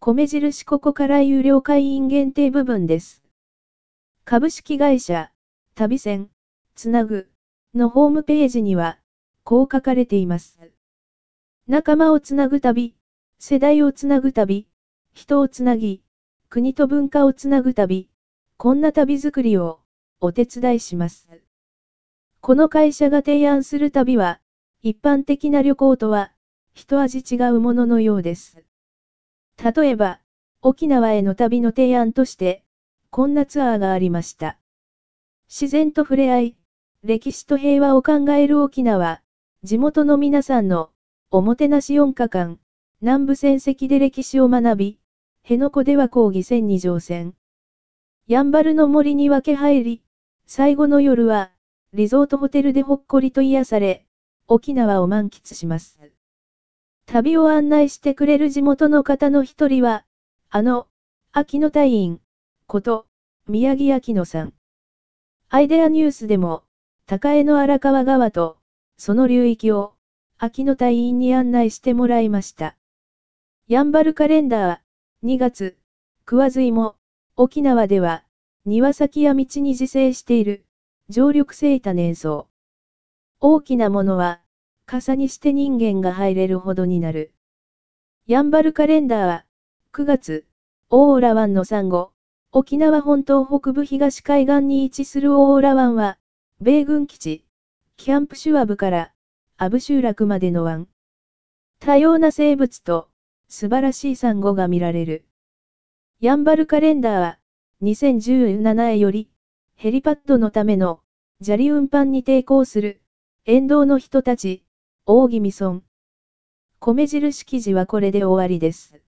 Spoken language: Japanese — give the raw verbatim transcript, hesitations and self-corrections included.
米印ここから有料会員限定部分です。株式会社、旅線、つなぐ、のホームページには、こう書かれています。仲間をつなぐ旅、世代をつなぐ旅、人をつなぎ、国と文化をつなぐ旅、こんな旅作りをお手伝いします。この会社が提案する旅は、一般的な旅行とは、一味違うもののようです。例えば、沖縄への旅の提案として、こんなツアーがありました。自然と触れ合い、歴史と平和を考える沖縄、地元の皆さんの、おもてなしよっかかん、南部戦跡で歴史を学び、辺野古では講義船に乗船。やんばるの森に分け入り、最後の夜は、リゾートホテルでほっこりと癒され、沖縄を満喫します。旅を案内してくれる地元の方の一人は、あの、秋野隊員、こと、宮城秋野さん。アイデアニュースでも、高江の荒川川と、その流域を、秋野隊員に案内してもらいました。やんばるカレンダー、にがつ、桑水も、沖縄では、庭先や道に自生している、常緑性多年草。大きなものは、傘にして人間が入れるほどになる。やんばるカレンダー、くがつ、大浦湾のサンゴ。沖縄本島北部東海岸に位置する大浦湾は、米軍基地、キャンプシュワブから、アブ集落までの湾。多様な生物と、素晴らしいサンゴが見られる。やんばるカレンダー、にせんじゅうななより、ヘリパッドのための、砂利運搬に抵抗する、沿道の人たち、大宜味村。米印記事はこれで終わりです。